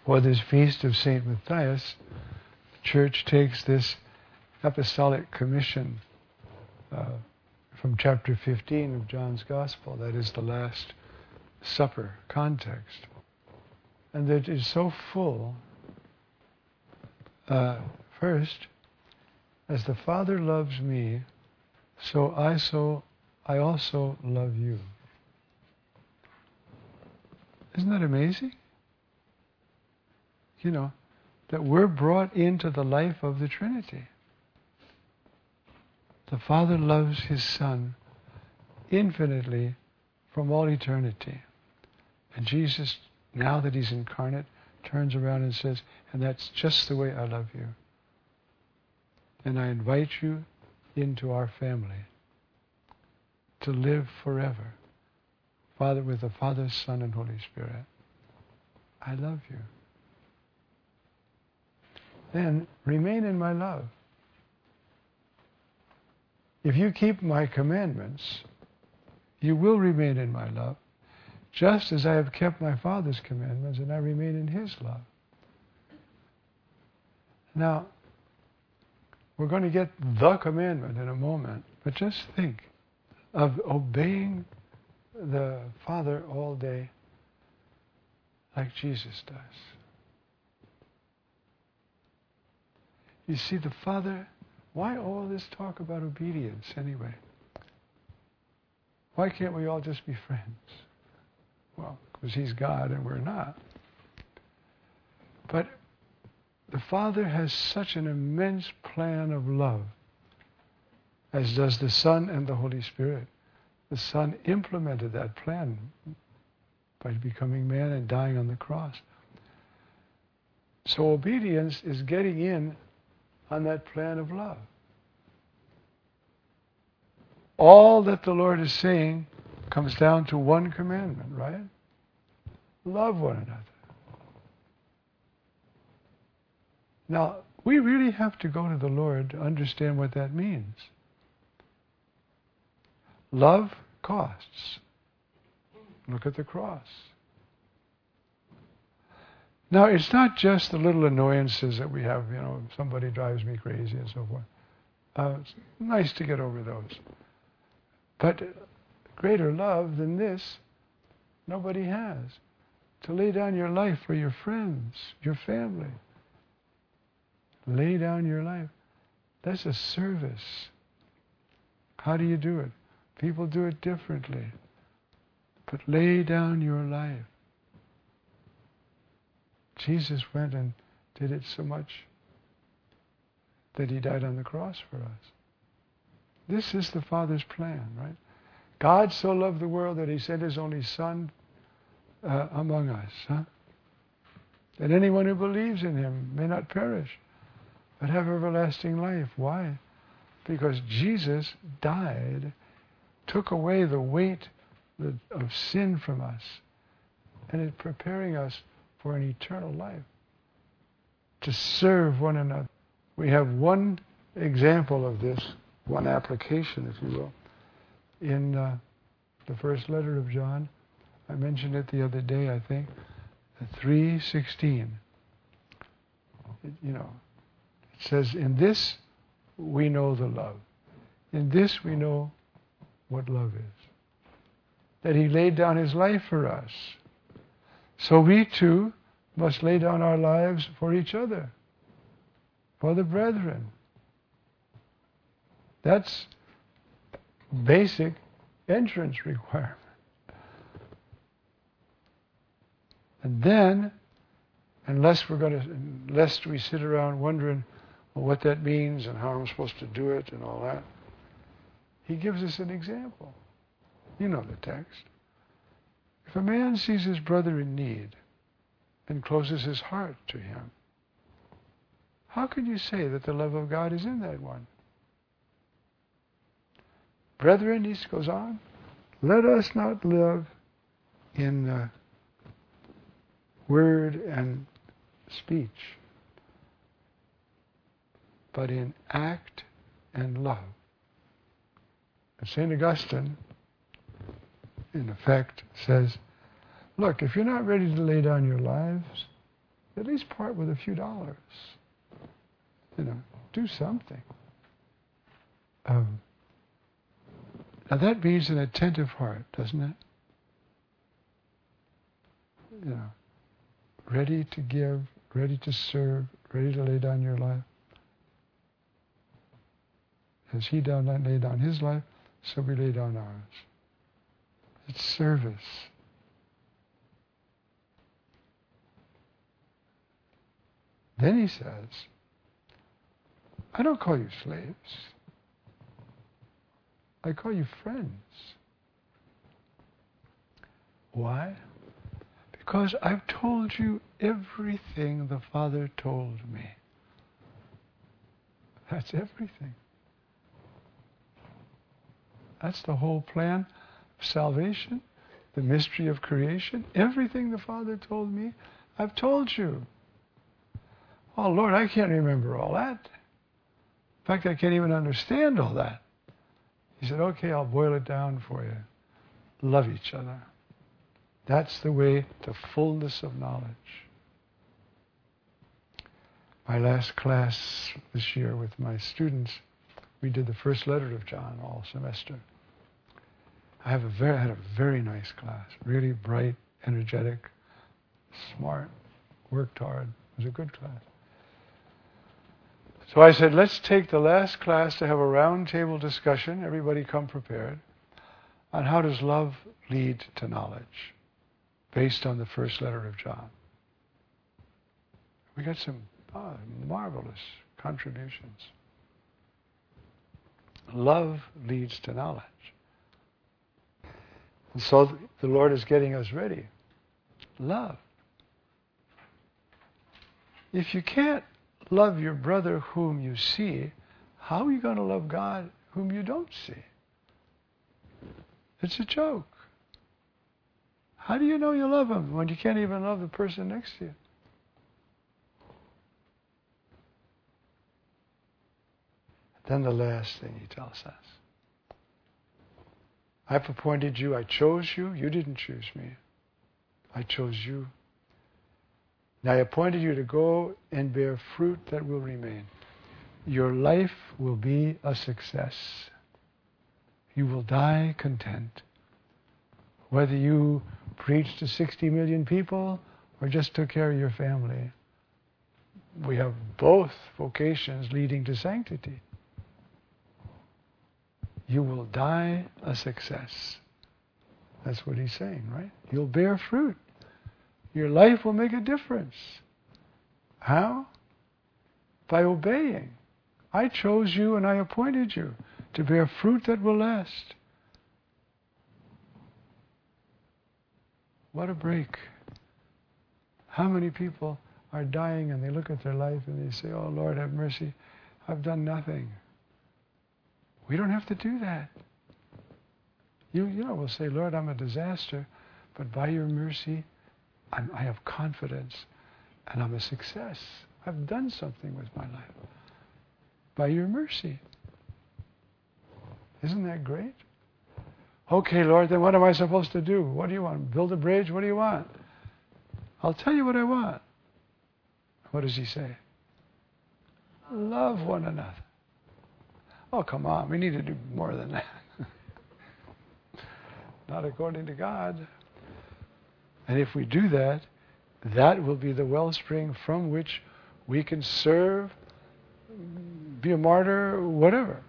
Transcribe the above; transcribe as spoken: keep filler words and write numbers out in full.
for this feast of Saint Matthias, the Church takes this apostolic commission uh, from chapter fifteen of John's Gospel, that is the Last Supper context. And that is so full. Uh, first, as the Father loves me, so I so I also love you. Isn't that amazing? You know, that we're brought into the life of the Trinity. The Father loves His Son infinitely from all eternity. And Jesus, now that He's incarnate, turns around and says, and that's just the way I love you. And I invite you into our family to live forever. Father, with the Father, Son, and Holy Spirit. I love you. Then remain in my love. If you keep my commandments, you will remain in my love, just as I have kept my Father's commandments and I remain in His love. Now, we're going to get the commandment in a moment, but just think of obeying the Father all day like Jesus does. You see, the Father, why all this talk about obedience anyway? Why can't we all just be friends? Well, because He's God and we're not. But the Father has such an immense plan of love, as does the Son and the Holy Spirit. The Son implemented that plan by becoming man and dying on the cross. So obedience is getting in on that plan of love. All that the Lord is saying comes down to one commandment, right? Love one another. Now, we really have to go to the Lord to understand what that means. Love costs. Look at the cross. Now, it's not just the little annoyances that we have, you know, somebody drives me crazy and so forth. Uh, it's nice to get over those. But greater love than this, nobody has. To lay down your life for your friends, your family. Lay down your life. That's a service. How do you do it? People do it differently. But lay down your life. Jesus went and did it so much that He died on the cross for us. This is the Father's plan, right? God so loved the world that He sent His only Son uh, among us, huh? That anyone who believes in Him may not perish, but have everlasting life. Why? Because Jesus died, took away the weight of sin from us, and is preparing us for an eternal life, to serve one another. We have one example of this, one application, if you will, in uh, the first letter of John. I mentioned it the other day, I think, three sixteen. You know, it says, in this we know the love. In this we know what love is. That He laid down His life for us. So we too must lay down our lives for each other, for the brethren. That's basic entrance requirement. And then, unless we're going to, lest we sit around wondering, well, what that means and how I'm supposed to do it and all that, He gives us an example. You know the text. If a man sees his brother in need and closes his heart to him, how can you say that the love of God is in that one? Brethren, he goes on, let us not live in uh, word and speech, but in act and love. And Saint Augustine, in effect, says, look, if you're not ready to lay down your lives, At least part with a few dollars. You know, do something. Um, now that means an attentive heart, doesn't it? You know, ready to give, ready to serve, ready to lay down your life. As he down, laid down his life, so we lay down ours. It's service. Then he says, I don't call you slaves. I call you friends. Why? Because I've told you everything the Father told me. That's everything. That's the whole plan of salvation, the mystery of creation. Everything the Father told me, I've told you. Oh, Lord, I can't remember all that. In fact, I can't even understand all that. He said, okay, I'll boil it down for you. Love each other. That's the way to fullness of knowledge. My last class this year with my students, we did the first letter of John all semester. I have a very, had a very nice class. Really bright, energetic, smart, worked hard. It was a good class. So I said, let's take the last class to have a round table discussion, everybody come prepared, on how does love lead to knowledge, based on the first letter of John. We got some oh, marvelous contributions. Love leads to knowledge. And so the Lord is getting us ready. Love. If you can't love your brother whom you see, how are you going to love God whom you don't see? It's a joke. How do you know you love him when you can't even love the person next to you? Then the last thing he tells us. I've appointed you, I chose you, you didn't choose me. I chose you. Now I appointed you to go and bear fruit that will remain. Your life will be a success. You will die content. Whether you preached to sixty million people or just took care of your family. We have both vocations leading to sanctity. You will die a success. That's what he's saying, right? You'll bear fruit. Your life will make a difference. How? By obeying. I chose you and I appointed you to bear fruit that will last. What a break. How many people are dying and they look at their life and they say, oh Lord, have mercy, I've done nothing. We don't have to do that. You, you know, we'll say, Lord, I'm a disaster, but by your mercy, I'm, I have confidence and I'm a success. I've done something with my life. By your mercy. Isn't that great? Okay, Lord, then what am I supposed to do? What do you want? Build a bridge? What do you want? I'll tell you what I want. What does he say? Love one another. Oh, come on, we need to do more than that. Not according to God. And if we do that, that will be the wellspring from which we can serve, be a martyr, whatever.